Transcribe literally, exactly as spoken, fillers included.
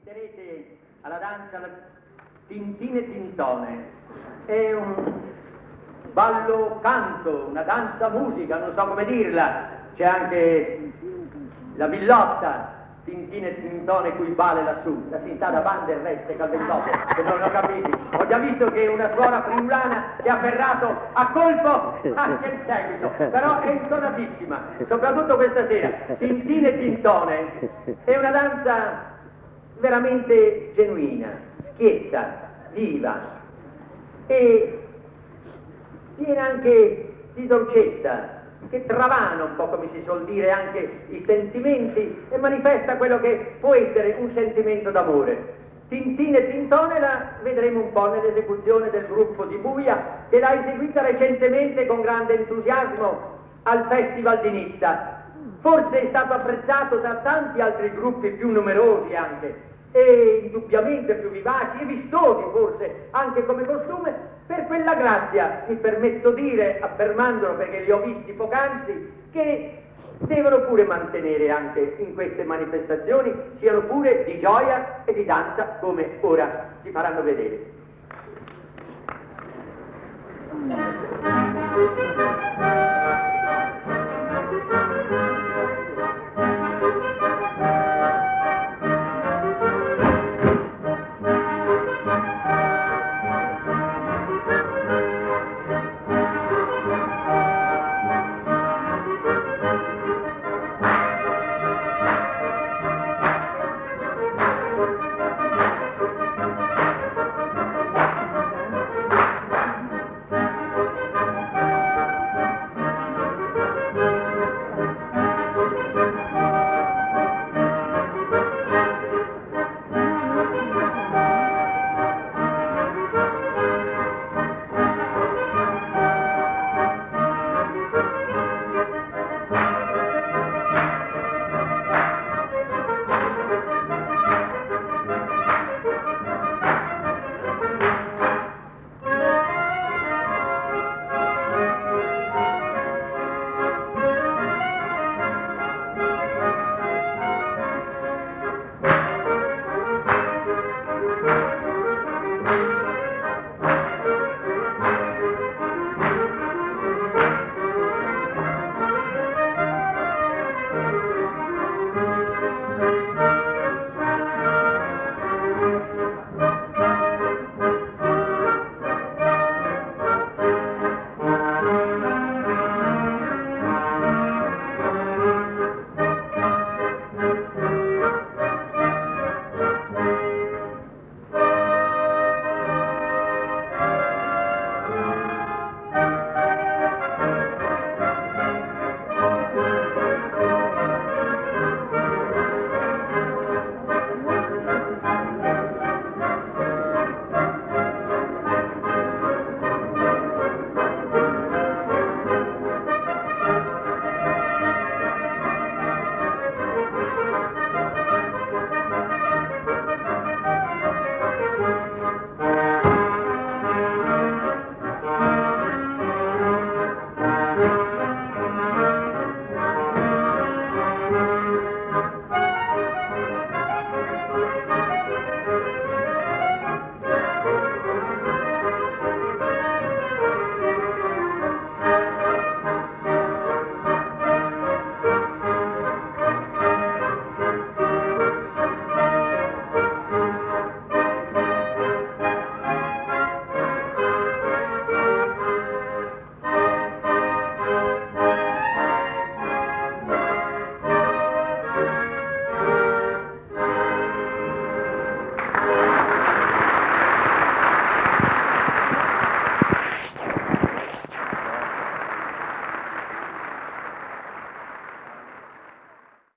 assisterete alla danza Tintine Tintone. È un ballo canto, una danza musica, non so come dirla. C'è anche la villotta Tintine Tintone cui bale lassù, la si sta da bande e reste calventotto, che non ho capito. Ho già visto che una suora friulana che ha ferrato a colpo anche il seguito, però è intonatissima, soprattutto questa sera. Tintine Tintone è una danza veramente genuina, schietta, viva e piena anche di dolcezza, che travana un po', come si suol dire, anche i sentimenti e manifesta quello che può essere un sentimento d'amore. Tintine Tintone la vedremo un po' nell'esecuzione del gruppo di Buia, che l'ha eseguita recentemente con grande entusiasmo al Festival di Nizza. Forse è stato apprezzato da tanti altri gruppi più numerosi anche, e indubbiamente più vivaci e vistosi forse anche come costume, per quella grazia, mi permetto dire, affermandolo perché li ho visti poc'anzi, che devono pure mantenere anche in queste manifestazioni, siano pure di gioia e di danza come ora si faranno vedere.